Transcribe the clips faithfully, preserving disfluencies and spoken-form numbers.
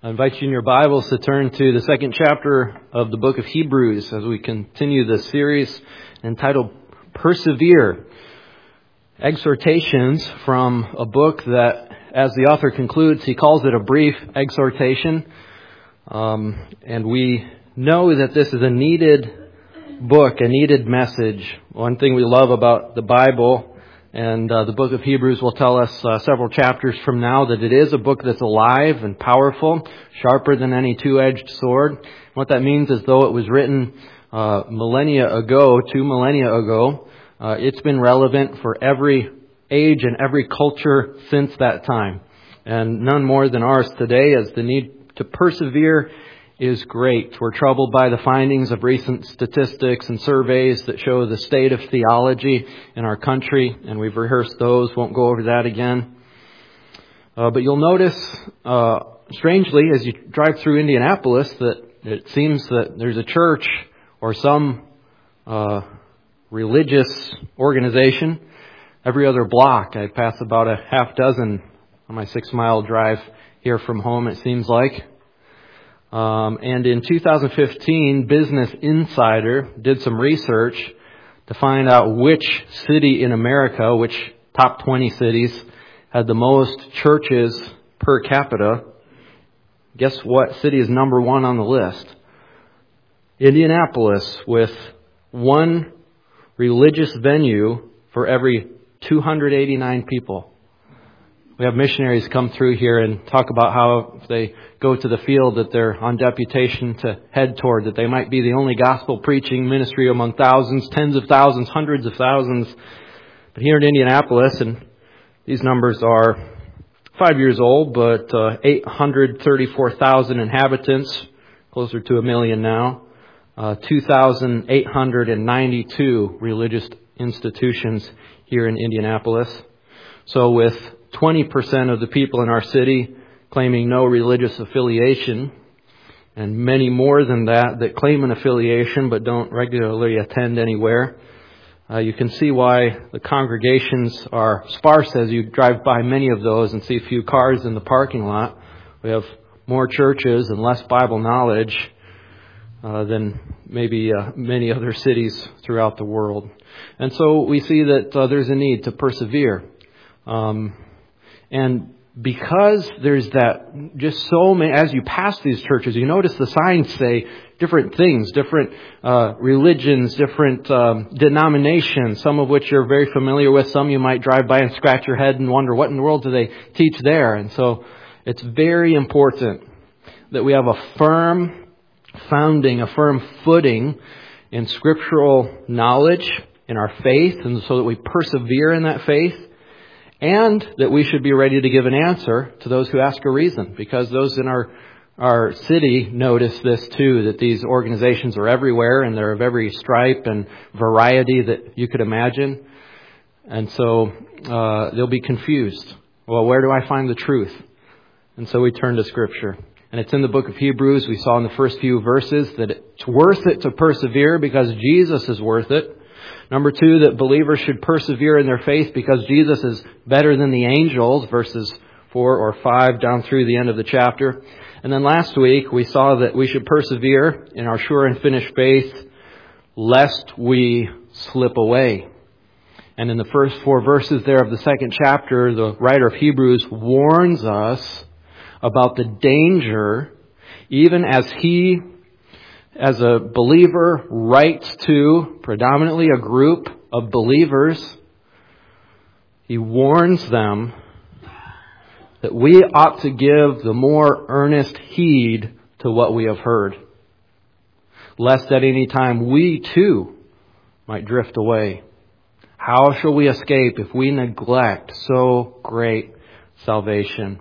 I invite you in your Bibles to turn to the second chapter of the book of Hebrews as we continue the series entitled Persevere. Exhortations from a book that, as the author concludes, he calls it a brief exhortation. Um, and we know that this is a needed book, a needed message. One thing we love about the Bible and uh, the book of Hebrews will tell us uh, several chapters from now that it is a book that's alive and powerful, sharper than any two-edged sword. What that means is though it was written uh, millennia ago, two millennia ago, uh, it's been relevant for every age and every culture since that time. And none more than ours today, as the need to persevere is great. We're troubled by the findings of recent statistics and surveys that show the state of theology in our country, and we've rehearsed those, won't go over that again. Uh, but you'll notice, uh, strangely, as you drive through Indianapolis, that it seems that there's a church or some uh, religious organization every other block. I pass about a half dozen on my six-mile drive here from home, it seems like. Um, and in two thousand fifteen, Business Insider did some research to find out which city in America, which top twenty cities, had the most churches per capita. Guess what city is number one on the list? Indianapolis, with one religious venue for every two hundred eighty-nine people. We have missionaries come through here and talk about how if they go to the field that they're on deputation to head toward, that they might be the only gospel preaching ministry among thousands, tens of thousands, hundreds of thousands. But here in Indianapolis, and these numbers are five years old, but uh, eight hundred thirty-four thousand inhabitants, closer to a million now, uh, two thousand eight hundred ninety-two religious institutions here in Indianapolis. So with twenty percent of the people in our city claiming no religious affiliation, and many more than that that claim an affiliation but don't regularly attend anywhere, uh, you can see why the congregations are sparse as you drive by many of those and see a few cars in the parking lot. We have more churches and less Bible knowledge uh, than maybe uh, many other cities throughout the world. And so we see that uh, there's a need to persevere. Um, and because there's that, just so many, as you pass these churches, you notice the signs say different things, different uh, religions, different um, denominations, some of which you're very familiar with. Some you might drive by and scratch your head and wonder what in the world do they teach there. And so it's very important that we have a firm founding, a firm footing in scriptural knowledge, in our faith, and so that we persevere in that faith. And that we should be ready to give an answer to those who ask a reason. Because those in our our city notice this too, that these organizations are everywhere and they're of every stripe and variety that you could imagine. And so uh, they'll be confused. Well, where do I find the truth? And so we turn to Scripture. And it's in the book of Hebrews. We saw in the first few verses that it's worth it to persevere because Jesus is worth it. Number two, that believers should persevere in their faith because Jesus is better than the angels, verses four or five down through the end of the chapter. And then last week, we saw that we should persevere in our sure and finished faith, lest we slip away. And in the first four verses there of the second chapter, the writer of Hebrews warns us about the danger, even as he as a believer writes to predominantly a group of believers, he warns them that we ought to give the more earnest heed to what we have heard, lest at any time we too might drift away. How shall we escape if we neglect so great salvation?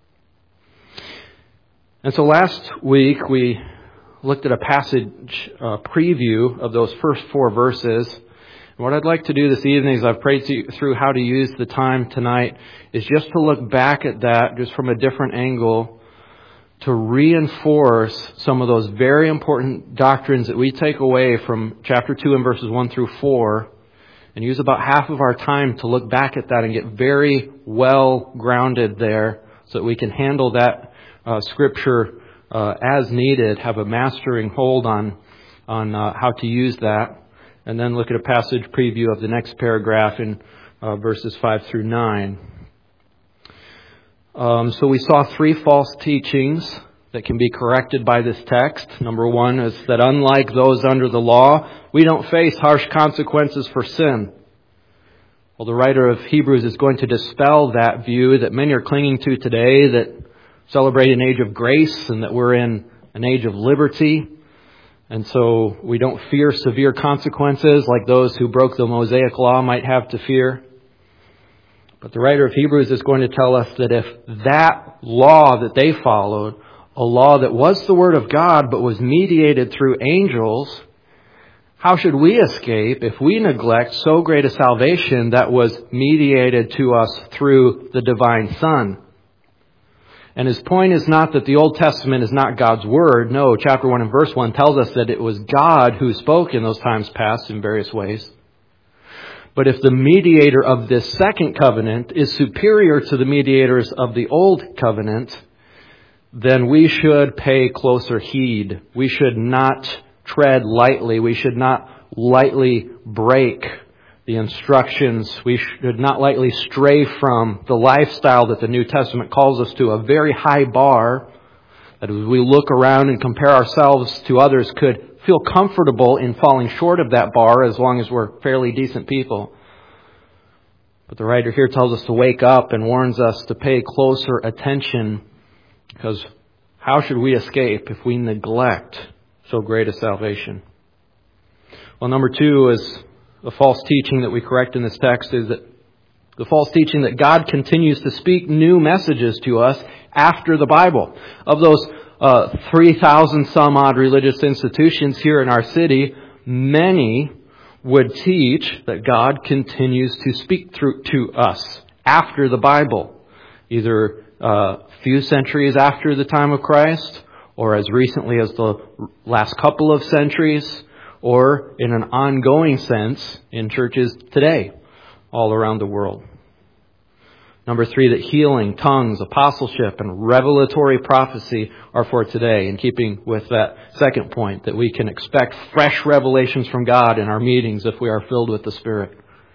And so last week we looked at a passage uh, preview of those first four verses. And what I'd like to do this evening, as I've prayed to you through how to use the time tonight, is just to look back at that just from a different angle to reinforce some of those very important doctrines that we take away from chapter two and verses one through four, and use about half of our time to look back at that and get very well grounded there so that we can handle that uh, Scripture uh, as needed, have a mastering hold on, on uh, how to use that, and then look at a passage preview of the next paragraph in uh, verses five through nine. Um, so we saw three false teachings that can be corrected by this text. Number one is that unlike those under the law, we don't face harsh consequences for sin. Well, the writer of Hebrews is going to dispel that view that many are clinging to today, that celebrate an age of grace and that we're in an age of liberty. And so we don't fear severe consequences like those who broke the Mosaic law might have to fear. But the writer of Hebrews is going to tell us that if that law that they followed, a law that was the Word of God but was mediated through angels, how should we escape if we neglect so great a salvation that was mediated to us through the divine Son? And his point is not that the Old Testament is not God's Word. No, chapter one and verse one tells us that it was God who spoke in those times past in various ways. But if the mediator of this second covenant is superior to the mediators of the Old Covenant, then we should pay closer heed. We should not tread lightly. We should not lightly break the instructions. We should not lightly stray from the lifestyle that the New Testament calls us to, a very high bar that as we look around and compare ourselves to others could feel comfortable in falling short of that bar as long as we're fairly decent people. But the writer here tells us to wake up and warns us to pay closer attention, because how should we escape if we neglect so great a salvation? Well, number two is the false teaching that we correct in this text is that the false teaching that God continues to speak new messages to us after the Bible. Of those uh, three thousand some odd religious institutions here in our city, many would teach that God continues to speak through to us after the Bible, either a uh, few centuries after the time of Christ, or as recently as the last couple of centuries, or in an ongoing sense in churches today all around the world. Number three, that healing, tongues, apostleship, and revelatory prophecy are for today, in keeping with that second point, that we can expect fresh revelations from God in our meetings if we are filled with the Spirit.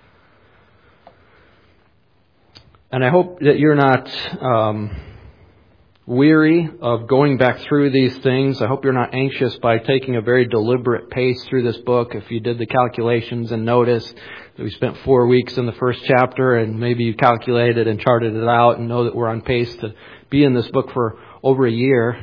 And I hope that you're not um, weary of going back through these things. I hope you're not anxious by taking a very deliberate pace through this book. If you did the calculations and noticed that we spent four weeks in the first chapter, and maybe you calculated and charted it out and know that we're on pace to be in this book for over a year,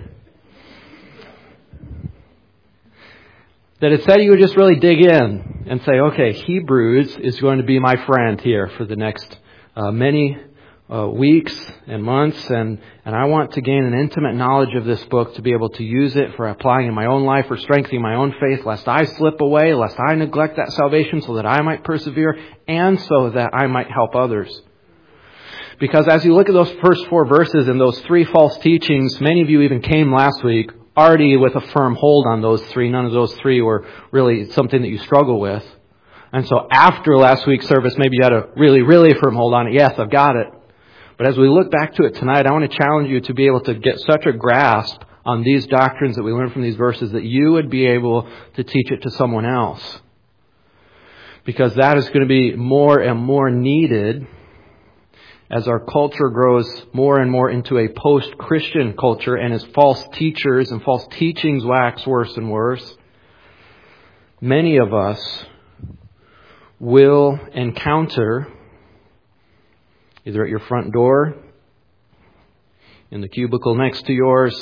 that it said you would just really dig in and say, okay, Hebrews is going to be my friend here for the next uh, many Uh, weeks and months, and, and I want to gain an intimate knowledge of this book to be able to use it for applying in my own life, for strengthening my own faith, lest I slip away, lest I neglect that salvation, so that I might persevere and so that I might help others. Because as you look at those first four verses and those three false teachings, many of you even came last week already with a firm hold on those three. None of those three were really something that you struggle with. And so after last week's service, maybe you had a really, really firm hold on it. Yes, I've got it. But as we look back to it tonight, I want to challenge you to be able to get such a grasp on these doctrines that we learn from these verses that you would be able to teach it to someone else. Because that is going to be more and more needed as our culture grows more and more into a post-Christian culture, and as false teachers and false teachings wax worse and worse. Many of us will encounter, either at your front door, in the cubicle next to yours,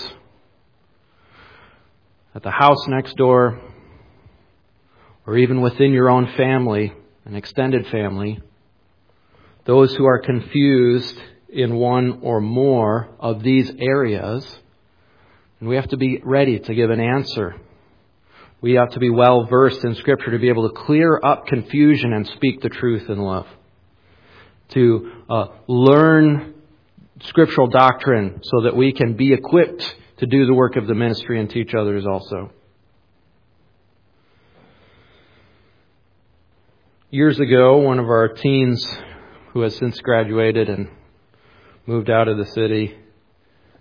at the house next door, or even within your own family, an extended family, those who are confused in one or more of these areas. And we have to be ready to give an answer. We have to be well versed in Scripture to be able to clear up confusion and speak the truth in love. To uh, learn scriptural doctrine so that we can be equipped to do the work of the ministry and teach others also. Years ago, one of our teens who has since graduated and moved out of the city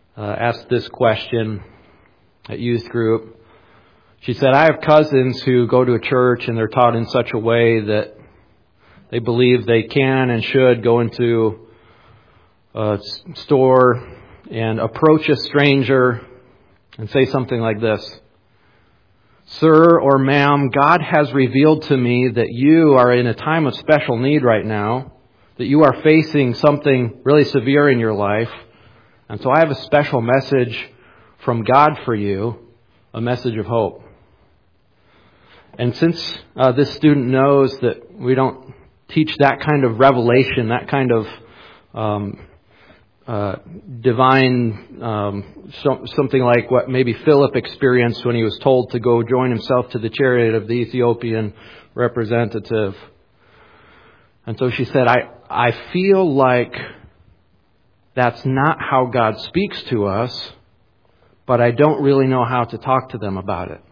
uh, asked this question at youth group. She said, I have cousins who go to a church and they're taught in such a way that they believe they can and should go into a store and approach a stranger and say something like this. Sir or ma'am, God has revealed to me that you are in a time of special need right now, that you are facing something really severe in your life. And so I have a special message from God for you, a message of hope. And since uh, this student knows that we don't teach that kind of revelation, that kind of um, uh, divine, um, so, something like what maybe Philip experienced when he was told to go join himself to the chariot of the Ethiopian representative. And so she said, I, I feel like that's not how God speaks to us, but I don't really know how to talk to them about it.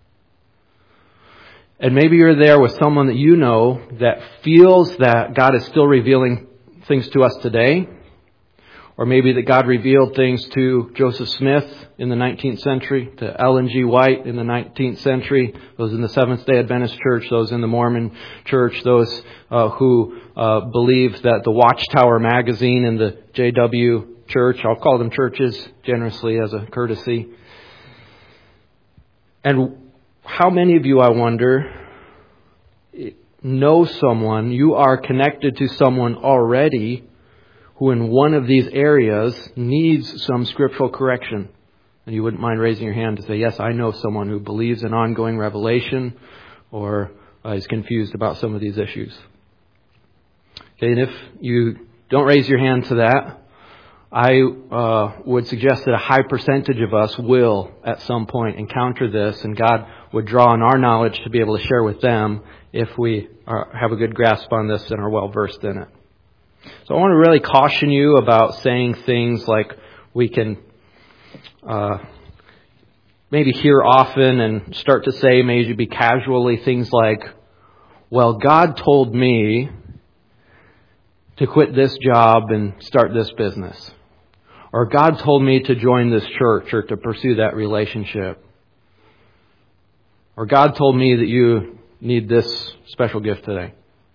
And maybe you're there with someone that you know that feels that God is still revealing things to us today. Or maybe that God revealed things to Joseph Smith in the nineteenth century, to Ellen G. White in the nineteenth century, those in the Seventh-day Adventist Church, those in the Mormon Church, those uh, who uh, believe that the Watchtower magazine and the J W Church, I'll call them churches generously as a courtesy. And how many of you, I wonder, know someone, you are connected to someone already who in one of these areas needs some scriptural correction? And you wouldn't mind raising your hand to say, yes, I know someone who believes in ongoing revelation or uh, is confused about some of these issues. Okay, and if you don't raise your hand to that, I uh, would suggest that a high percentage of us will at some point encounter this, and God would draw on our knowledge to be able to share with them if we are, have a good grasp on this and are well versed in it. So I want to really caution you about saying things like we can uh, maybe hear often and start to say maybe casually things like, well, God told me to quit this job and start this business. Or God told me to join this church or to pursue that relationship. Or God told me that you need this special gift today.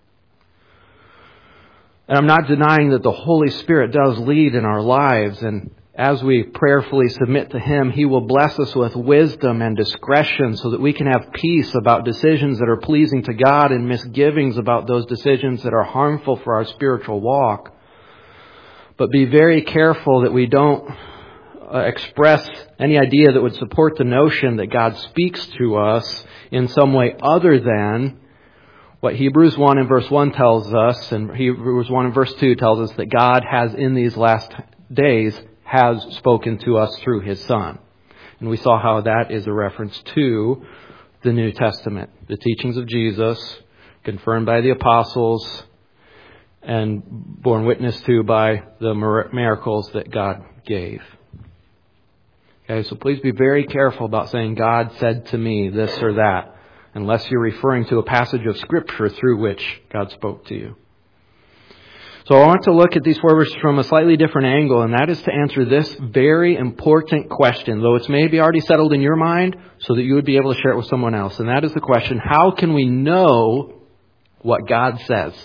And I'm not denying that the Holy Spirit does lead in our lives. And as we prayerfully submit to Him, He will bless us with wisdom and discretion so that we can have peace about decisions that are pleasing to God and misgivings about those decisions that are harmful for our spiritual walk. But be very careful that we don't uh, express any idea that would support the notion that God speaks to us in some way other than what Hebrews one and verse one tells us, and Hebrews one and verse two tells us that God has in these last days has spoken to us through His Son. And we saw how that is a reference to the New Testament, the teachings of Jesus, confirmed by the apostles, and borne witness to by the miracles that God gave. Okay, so please be very careful about saying, God said to me this or that, unless you're referring to a passage of Scripture through which God spoke to you. So I want to look at these four verses from a slightly different angle, and that is to answer this very important question, though it's maybe already settled in your mind, so that you would be able to share it with someone else. And that is the question, how can we know what God says?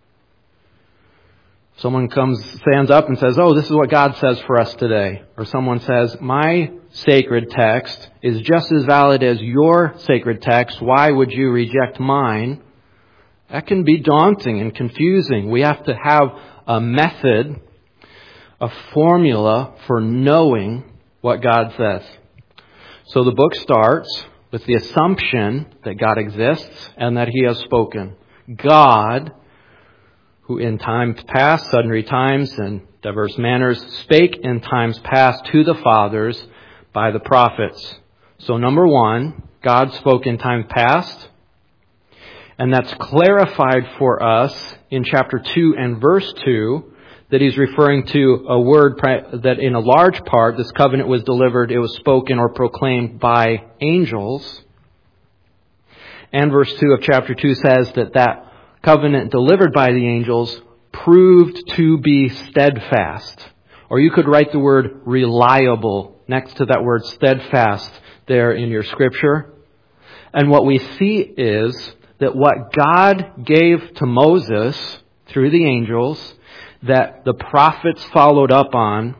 Someone comes, stands up and says, oh, this is what God says for us today. Or someone says, my sacred text is just as valid as your sacred text. Why would you reject mine? That can be daunting and confusing. We have to have a method, a formula for knowing what God says. So the book starts with the assumption that God exists and that He has spoken. God, who in times past, sundry times, and diverse manners, spake in times past to the fathers by the prophets. So number one, God spoke in time past, and that's clarified for us in chapter two and verse two, that He's referring to a word that in a large part, this covenant was delivered, it was spoken or proclaimed by angels. And verse two of chapter two says that that covenant delivered by the angels proved to be steadfast. Or you could write the word reliable next to that word steadfast there in your scripture. And what we see is that what God gave to Moses through the angels, that the prophets followed up on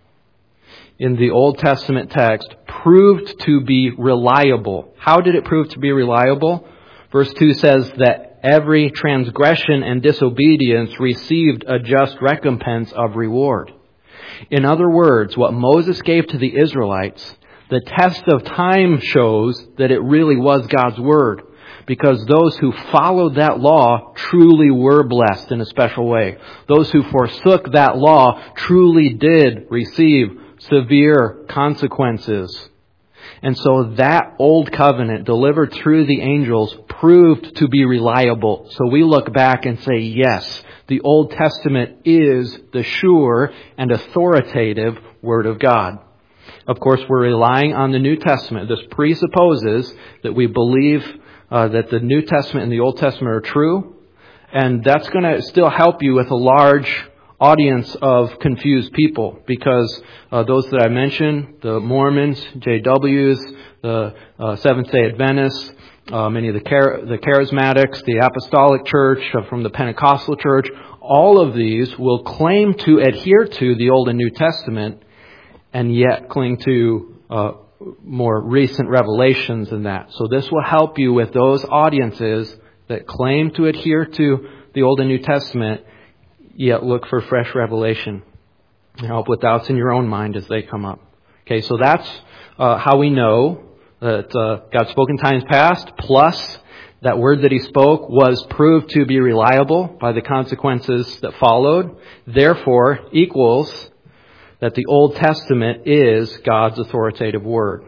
in the Old Testament text, proved to be reliable. How did it prove to be reliable? Verse two says that every transgression and disobedience received a just recompense of reward. In other words, what Moses gave to the Israelites, the test of time shows that it really was God's Word, because those who followed that law truly were blessed in a special way. Those who forsook that law truly did receive severe consequences. And so that old covenant delivered through the angels proved to be reliable. So we look back and say, yes, the Old Testament is the sure and authoritative Word of God. Of course, we're relying on the New Testament. This presupposes that we believe uh, that the New Testament and the Old Testament are true. And that's going to still help you with a large audience of confused people, because uh, those that I mentioned, the Mormons, J Ws, the uh, Seventh-day Adventists, uh, many of the, char- the Charismatics, the Apostolic Church, uh, from the Pentecostal Church, all of these will claim to adhere to the Old and New Testament and yet cling to uh, more recent revelations than that. So this will help you with those audiences that claim to adhere to the Old and New Testament, yet look for fresh revelation. Help with doubts in your own mind as they come up. Okay, so that's uh, how we know that uh, God spoke in times past, plus that word that He spoke was proved to be reliable by the consequences that followed. Therefore, equals that the Old Testament is God's authoritative word.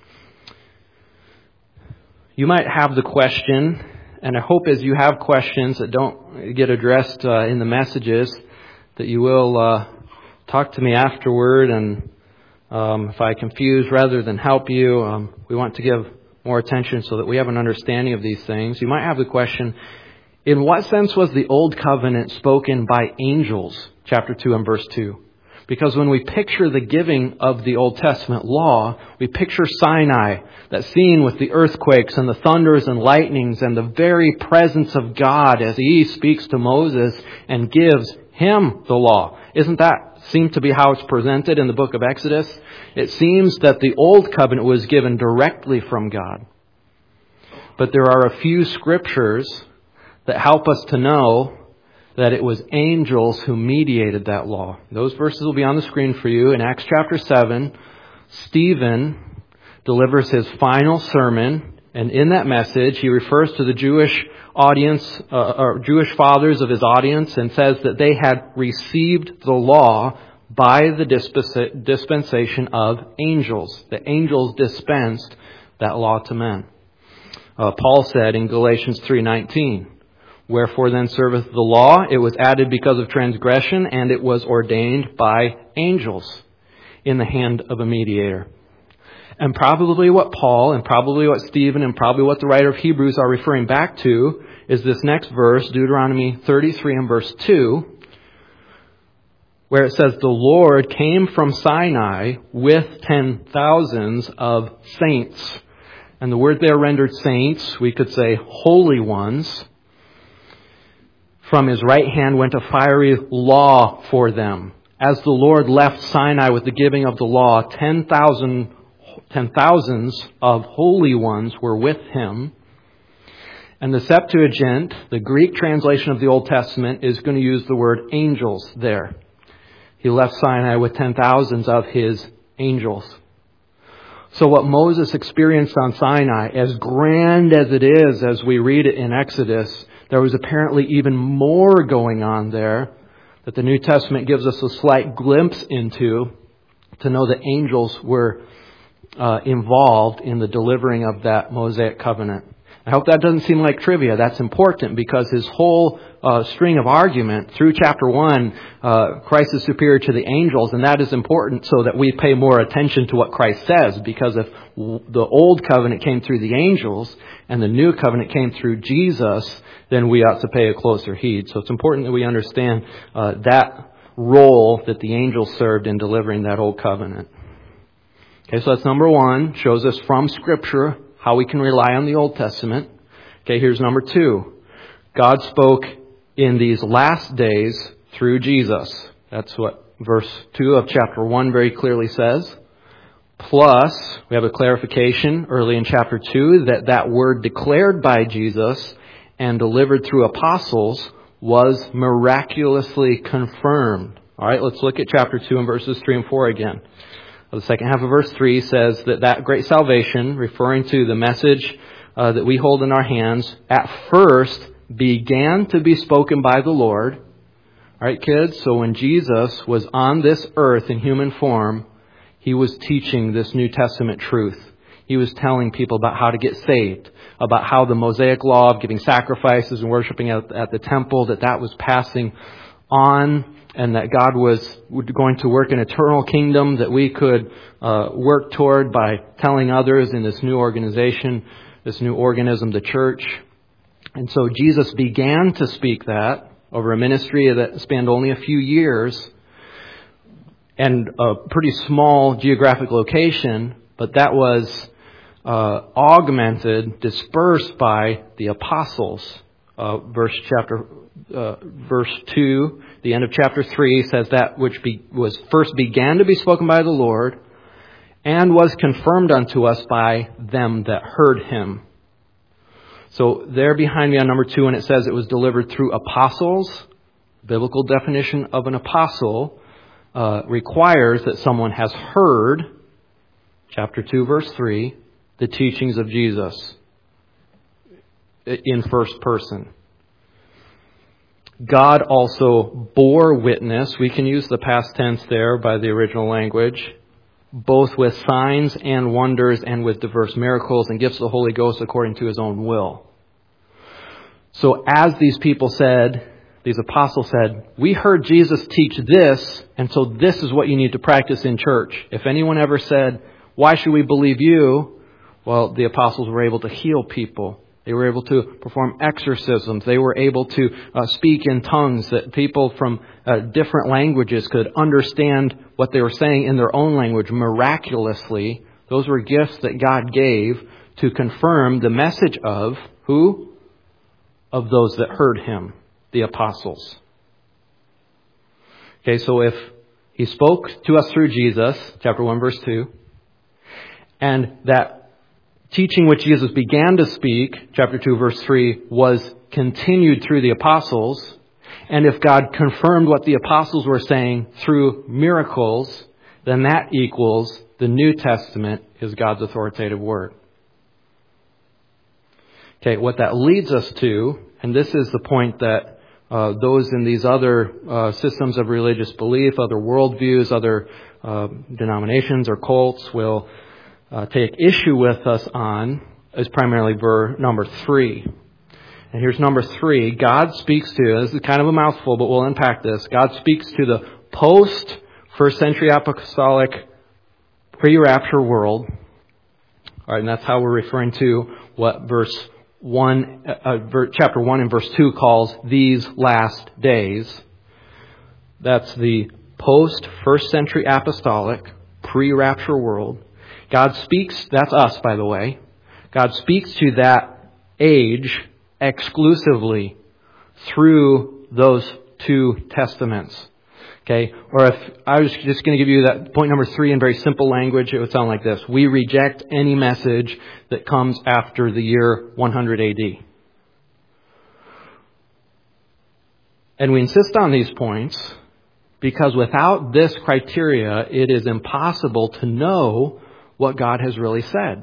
You might have the question, and I hope as you have questions that don't get addressed uh, in the messages, that you will uh, talk to me afterward. And um, if I confuse rather than help you, um, we want to give more attention so that we have an understanding of these things. You might have the question, in what sense was the Old Covenant spoken by angels? Chapter two and verse two. Because when we picture the giving of the Old Testament law, we picture Sinai, that scene with the earthquakes and the thunders and lightnings and the very presence of God as He speaks to Moses and gives him the law. Isn't that seem to be how it's presented in the book of Exodus? It seems that the Old Covenant was given directly from God. But there are a few scriptures that help us to know that it was angels who mediated that law. Those verses will be on the screen for you. In Acts chapter seven, Stephen delivers his final sermon, and in that message he refers to the Jewish audience, uh, or Jewish fathers of his audience, and says that they had received the law by the disp- dispensation of angels. The angels dispensed that law to men. Uh, Paul said in Galatians three nineteen, wherefore then serveth the law? It was added because of transgression, and it was ordained by angels in the hand of a mediator. And probably what Paul, and probably what Stephen, and probably what the writer of Hebrews are referring back to is this next verse, Deuteronomy thirty-three and verse two, where it says, the Lord came from Sinai with ten thousands of saints. And the word there rendered saints, we could say holy ones. From His right hand went a fiery law for them. As the Lord left Sinai with the giving of the law, ten thousand, ten thousands of holy ones were with Him. And the Septuagint, the Greek translation of the Old Testament, is going to use the word angels there. He left Sinai with ten thousands of His angels. So what Moses experienced on Sinai, as grand as it is as we read it in Exodus, there was apparently even more going on there that the New Testament gives us a slight glimpse into, to know that angels were uh, involved in the delivering of that Mosaic covenant. I hope that doesn't seem like trivia. That's important, because his whole uh, string of argument through chapter one, uh, Christ is superior to the angels, and that is important so that we pay more attention to what Christ says, because if w- the old covenant came through the angels and the new covenant came through Jesus, then we ought to pay a closer heed. So it's important that we understand uh, that role that the angels served in delivering that old covenant. Okay, so that's number one. Shows us from Scripture how we can rely on the Old Testament. Okay, here's number two. God spoke in these last days through Jesus. That's what verse two of chapter one very clearly says. Plus, we have a clarification early in chapter two that that word declared by Jesus and delivered through apostles was miraculously confirmed. All right, let's look at chapter two and verses three and four again. The second half of verse three says that that great salvation, referring to the message uh, that we hold in our hands, at first began to be spoken by the Lord. All right, kids, so when Jesus was on this earth in human form, He was teaching this New Testament truth. He was telling people about how to get saved, about how the Mosaic law of giving sacrifices and worshiping at, at the temple, that that was passing on, and that God was going to work an eternal kingdom that we could uh, work toward by telling others in this new organization, this new organism, the church. And so Jesus began to speak that over a ministry that spanned only a few years and a pretty small geographic location, but that was uh, augmented, dispersed by the apostles. Uh, verse chapter, uh, verse two, the end of chapter three says that which be, was first began to be spoken by the Lord and was confirmed unto us by them that heard Him. So there behind me on number two, and it says it was delivered through apostles. Biblical definition of an apostle uh, requires that someone has heard, chapter two, verse three, the teachings of Jesus in first person. God also bore witness. We can use the past tense there by the original language, both with signs and wonders and with diverse miracles and gifts of the Holy Ghost according to His own will. So as these people said, these apostles said, we heard Jesus teach this, and so this is what you need to practice in church. If anyone ever said, why should we believe you? Well, the apostles were able to heal people. They were able to perform exorcisms. They were able to uh, speak in tongues that people from uh, different languages could understand what they were saying in their own language miraculously. Those were gifts that God gave to confirm the message of who? Of those that heard Him, the apostles. Okay, so if He spoke to us through Jesus, chapter one, verse two, and that teaching which Jesus began to speak, chapter two, verse three, was continued through the apostles. And if God confirmed what the apostles were saying through miracles, then that equals the New Testament is God's authoritative word. Okay, what that leads us to, and this is the point that uh, those in these other uh, systems of religious belief, other worldviews, other uh, denominations or cults will Uh, take issue with us on, is primarily verse number three. And here's number three. God speaks to, this is kind of a mouthful, but we'll unpack this. God speaks to the post first century apostolic pre-rapture world. All right, and that's how we're referring to what verse one, uh, ver- chapter one and verse two calls these last days. That's the post first century apostolic pre-rapture world. God speaks, that's us, by the way. God speaks to that age exclusively through those two testaments. Okay? Or if I was just going to give you that point number three in very simple language, it would sound like this. We reject any message that comes after the year one hundred A D. And we insist on these points because without this criteria, it is impossible to know what God has really said.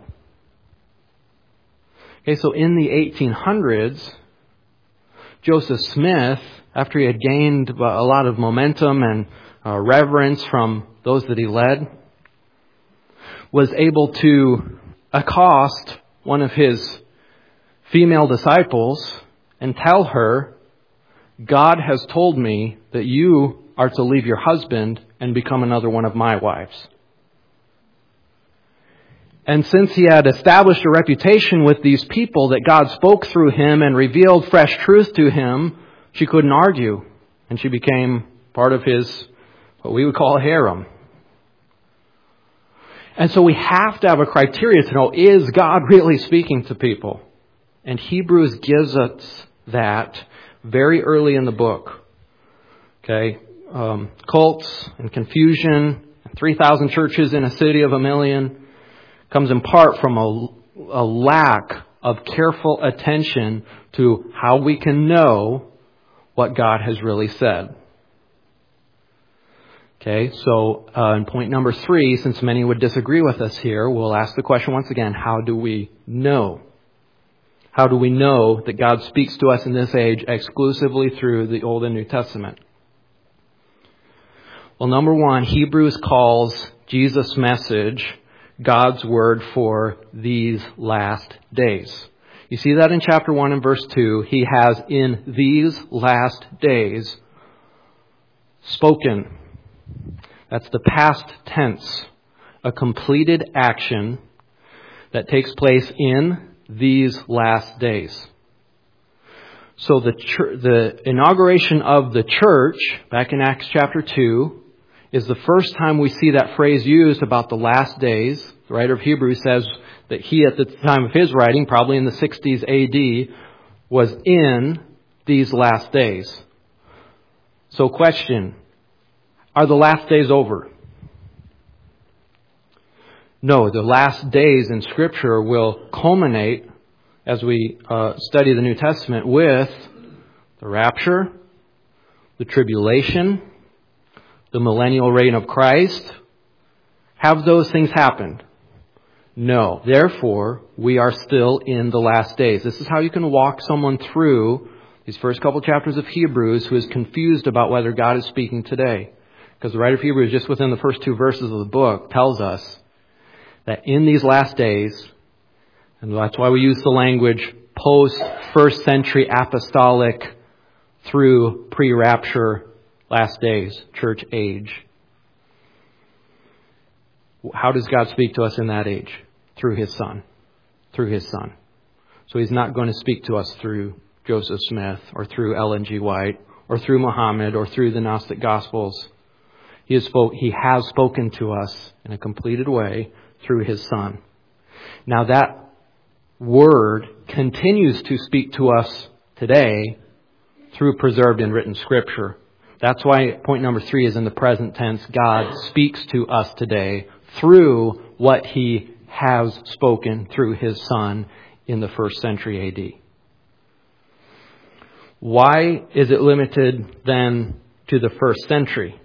Okay, so in the eighteen hundreds, Joseph Smith, after he had gained a lot of momentum and uh, reverence from those that he led, was able to accost one of his female disciples and tell her, God has told me that you are to leave your husband and become another one of my wives. And since he had established a reputation with these people that God spoke through him and revealed fresh truth to him, she couldn't argue. And she became part of his, what we would call a harem. And so we have to have a criteria to know, is God really speaking to people? And Hebrews gives us that very early in the book. Okay, um, cults and confusion, three thousand churches in a city of a million, comes in part from a, a lack of careful attention to how we can know what God has really said. Okay, so uh, in point number three, since many would disagree with us here, we'll ask the question once again, how do we know? How do we know that God speaks to us in this age exclusively through the Old and New Testament? Well, number one, Hebrews calls Jesus' message God's word for these last days. You see that in chapter one and verse two. He has in these last days spoken. That's the past tense. A completed action that takes place in these last days. So the church, the inauguration of the church, back in Acts chapter two, is the first time we see that phrase used about the last days. The writer of Hebrews says that he, at the time of his writing, probably in the sixties A D, was in these last days. So question, are the last days over? No, the last days in Scripture will culminate, as we uh, study the New Testament, with the rapture, the tribulation, the millennial reign of Christ. Have those things happened? No. Therefore, we are still in the last days. This is how you can walk someone through these first couple chapters of Hebrews who is confused about whether God is speaking today. Because the writer of Hebrews, just within the first two verses of the book, tells us that in these last days, and that's why we use the language post-first century apostolic through pre-rapture last days, church age. How does God speak to us in that age? Through His Son. Through His Son. So He's not going to speak to us through Joseph Smith or through Ellen G. White or through Muhammad or through the Gnostic Gospels. He has, spoke, he has spoken to us in a completed way through His Son. Now that Word continues to speak to us today through preserved and written Scripture. That's why point number three is in the present tense. God speaks to us today through what He has spoken through His Son in the first century A D. Why is it limited then to the first century?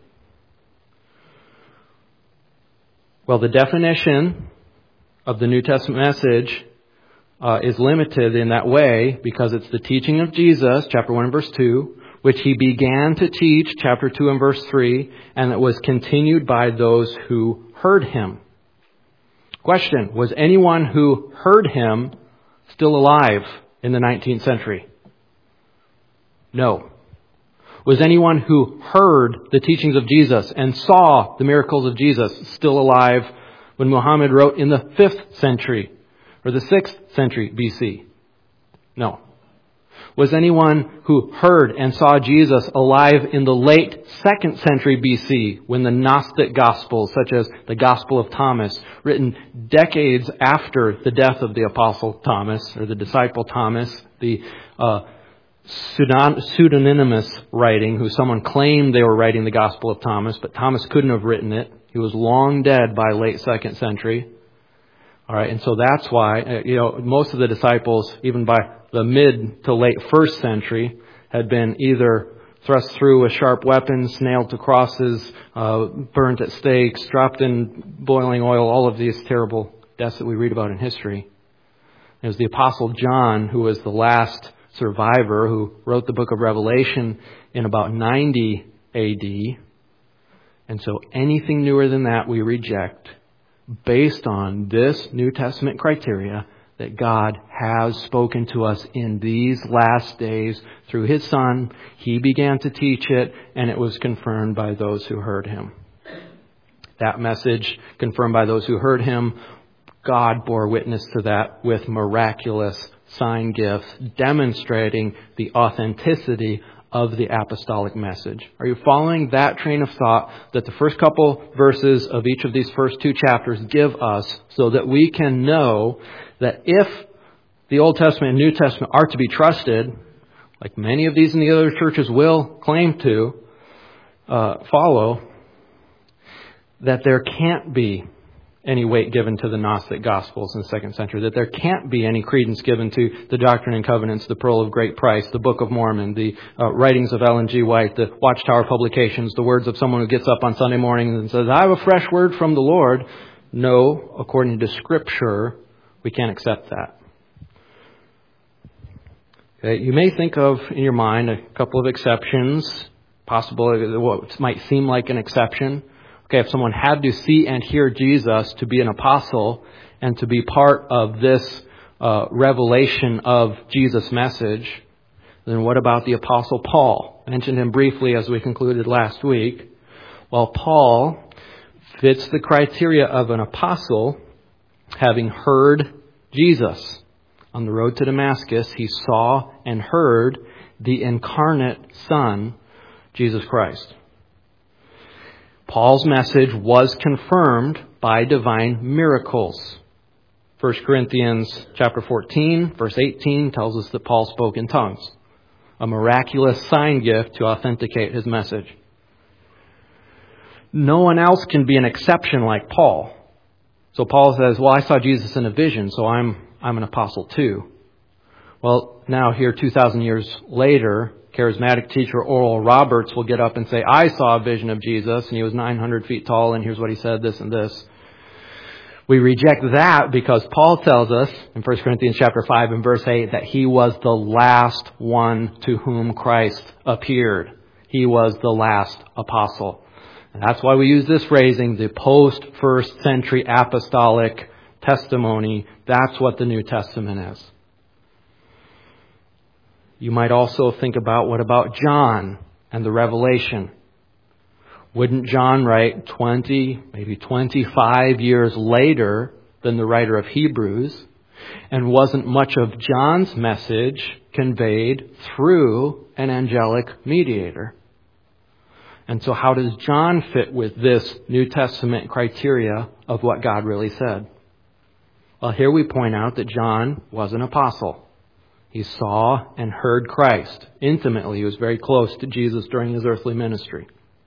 Well, the definition of the New Testament message uh, is limited in that way because it's the teaching of Jesus, chapter one and verse two, which He began to teach, chapter two and verse three, and it was continued by those who heard Him. Question, was anyone who heard Him still alive in the nineteenth century? No. Was anyone who heard the teachings of Jesus and saw the miracles of Jesus still alive when Muhammad wrote in the fifth century or the sixth century B C? No. Was anyone who heard and saw Jesus alive in the late second century B C when the Gnostic Gospels, such as the Gospel of Thomas, written decades after the death of the Apostle Thomas or the disciple Thomas, the uh, pseudonymous writing, who someone claimed they were writing the Gospel of Thomas, but Thomas couldn't have written it. He was long dead by late second century. All right, and so that's why, you know, most of the disciples, even by the mid to late first century, had been either thrust through with sharp weapons, nailed to crosses, uh, burnt at stakes, dropped in boiling oil, all of these terrible deaths that we read about in history. It was the Apostle John who was the last survivor, who wrote the book of Revelation in about ninety A D. And so anything newer than that we reject based on this New Testament criteria that God has spoken to us in these last days through His Son. He began to teach it, and it was confirmed by those who heard Him. That message, confirmed by those who heard Him, God bore witness to that with miraculous sign gifts, demonstrating the authenticity of the apostolic message. Are you following that train of thought that the first couple verses of each of these first two chapters give us so that we can know that if the Old Testament and New Testament are to be trusted, like many of these in the other churches will claim to uh, follow, that there can't be any weight given to the Gnostic Gospels in the second century, that there can't be any credence given to the Doctrine and Covenants, the Pearl of Great Price, the Book of Mormon, the uh, writings of Ellen G. White, the Watchtower publications, the words of someone who gets up on Sunday morning and says, I have a fresh word from the Lord. No, according to Scripture, we can't accept that. Okay, you may think of, in your mind, a couple of exceptions, possible what might seem like an exception. Okay, if someone had to see and hear Jesus to be an apostle and to be part of this uh, revelation of Jesus' message, then what about the Apostle Paul? I mentioned him briefly as we concluded last week. Well, Paul fits the criteria of an apostle, having heard Jesus. On the road to Damascus, he saw and heard the incarnate Son, Jesus Christ. Paul's message was confirmed by divine miracles. First Corinthians chapter fourteen, verse eighteen tells us that Paul spoke in tongues, a miraculous sign gift to authenticate his message. No one else can be an exception like Paul. So Paul says, well, I saw Jesus in a vision, so I'm I'm an apostle too. Well, now here two thousand years later, charismatic teacher Oral Roberts will get up and say, I saw a vision of Jesus and he was nine hundred feet tall and here's what he said, this and this. We reject that because Paul tells us in First Corinthians chapter five and verse eight that he was the last one to whom Christ appeared. He was the last apostle. And that's why we use this phrasing, the post-first century apostolic testimony. That's what the New Testament is. You might also think about, what about John and the Revelation? Wouldn't John write twenty, maybe twenty-five years later than the writer of Hebrews? And wasn't much of John's message conveyed through an angelic mediator? And so how does John fit with this New Testament criteria of what God really said? Well, here we point out that John was an apostle. He saw and heard Christ intimately. He was very close to Jesus during his earthly ministry.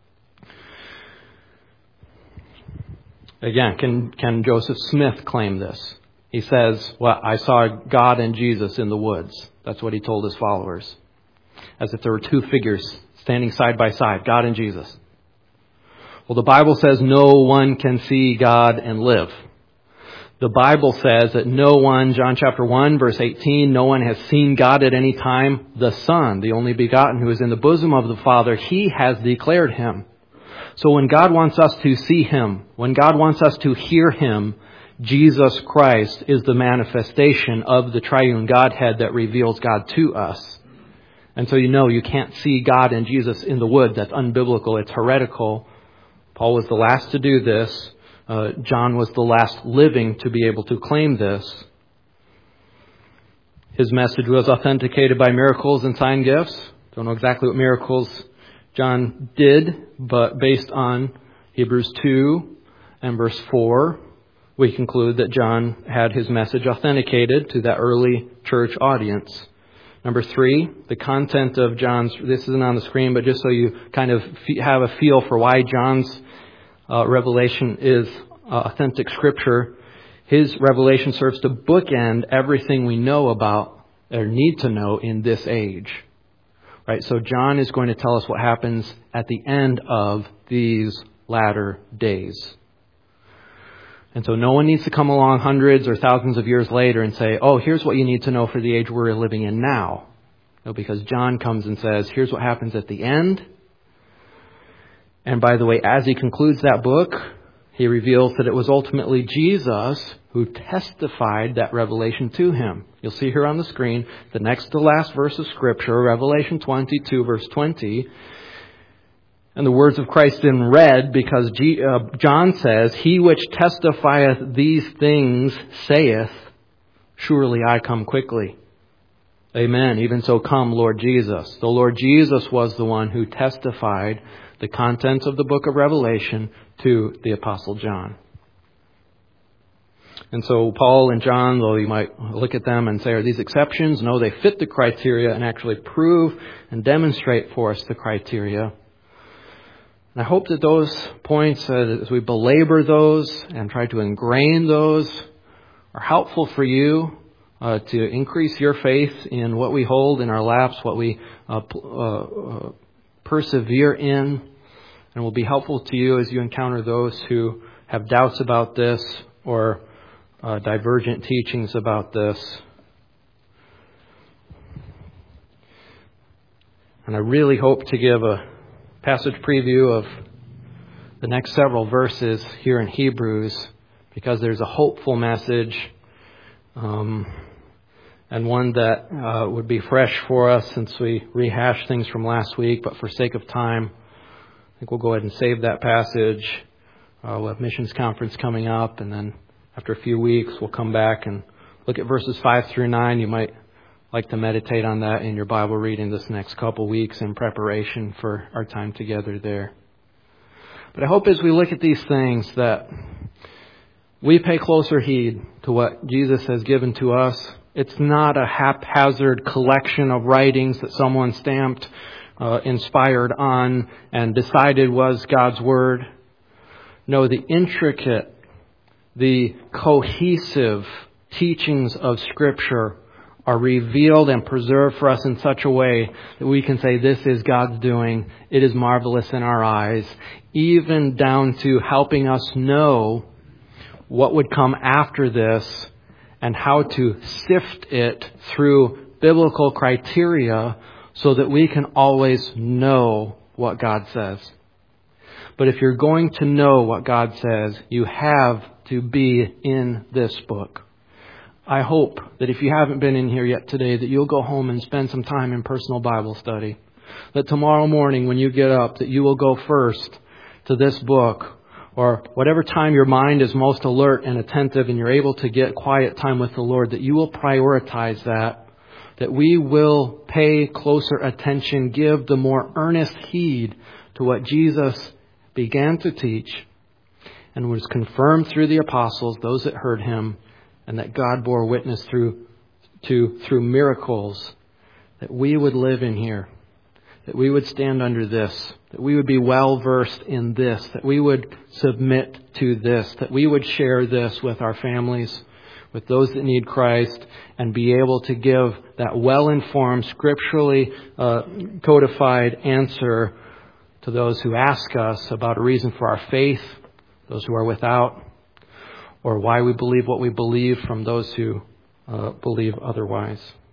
Again, can, can Joseph Smith claim this? He says, well, I saw God and Jesus in the woods. That's what he told his followers. As if there were two figures standing side by side, God and Jesus. Well, the Bible says no one can see God and live. The Bible says that no one, John chapter one, verse eighteen, no one has seen God at any time. The Son, the only begotten who is in the bosom of the Father, He has declared Him. So when God wants us to see Him, when God wants us to hear Him, Jesus Christ is the manifestation of the triune Godhead that reveals God to us. And so you know you can't see God and Jesus in the woods. That's unbiblical. It's heretical. Paul was the last to do this. Uh, John was the last living to be able to claim this. His message was authenticated by miracles and sign gifts. Don't know exactly what miracles John did, but based on Hebrews two and verse four, we conclude that John had his message authenticated to that early church audience. Number three, the content of John's, this isn't on the screen, but just so you kind of have a feel for why John's Uh, revelation is uh, authentic scripture. His revelation serves to bookend everything we know about or need to know in this age. Right? So John is going to tell us what happens at the end of these latter days. And so no one needs to come along hundreds or thousands of years later and say, oh, here's what you need to know for the age we're living in now. No, because John comes and says, here's what happens at the end. And by the way, as he concludes that book, he reveals that it was ultimately Jesus who testified that revelation to him. You'll see here on the screen, the next to last verse of Scripture, Revelation twenty-two, verse twenty. And the words of Christ in red, because G, uh, John says, He which testifieth these things saith, surely I come quickly. Amen. Even so, come, Lord Jesus. The Lord Jesus was the one who testified the contents of the book of Revelation to the Apostle John. And so Paul and John, though you might look at them and say, are these exceptions? No, they fit the criteria and actually prove and demonstrate for us the criteria. And I hope that those points, uh, as we belabor those and try to ingrain those, are helpful for you uh, to increase your faith in what we hold in our laps, what we uh, uh, uh, persevere in, and will be helpful to you as you encounter those who have doubts about this or uh, divergent teachings about this. And I really hope to give a passage preview of the next several verses here in Hebrews, because there's a hopeful message, um, and one that uh, would be fresh for us since we rehashed things from last week. But for sake of time, I think we'll go ahead and save that passage. Uh, we'll have missions conference coming up, and then after a few weeks, we'll come back and look at verses five through nine. You might like to meditate on that in your Bible reading this next couple weeks in preparation for our time together there. But I hope as we look at these things that we pay closer heed to what Jesus has given to us. It's not a haphazard collection of writings that someone stamped, uh, inspired on, and decided was God's Word. No, the intricate, the cohesive teachings of Scripture are revealed and preserved for us in such a way that we can say this is God's doing. It is marvelous in our eyes, even down to helping us know what would come after this and how to sift it through biblical criteria so that we can always know what God says. But if you're going to know what God says, you have to be in this book. I hope that if you haven't been in here yet today, that you'll go home and spend some time in personal Bible study. That tomorrow morning when you get up, that you will go first to this book, or whatever time your mind is most alert and attentive and you're able to get quiet time with the Lord, that you will prioritize that, that we will pay closer attention, give the more earnest heed to what Jesus began to teach and was confirmed through the apostles, those that heard him, and that God bore witness through to through miracles, that we would live in here, that we would stand under this, that we would be well versed in this, that we would submit to this, that we would share this with our families, with those that need Christ, and be able to give that well-informed, scripturally uh, codified answer to those who ask us about a reason for our faith, those who are without, or why we believe what we believe from those who uh, believe otherwise.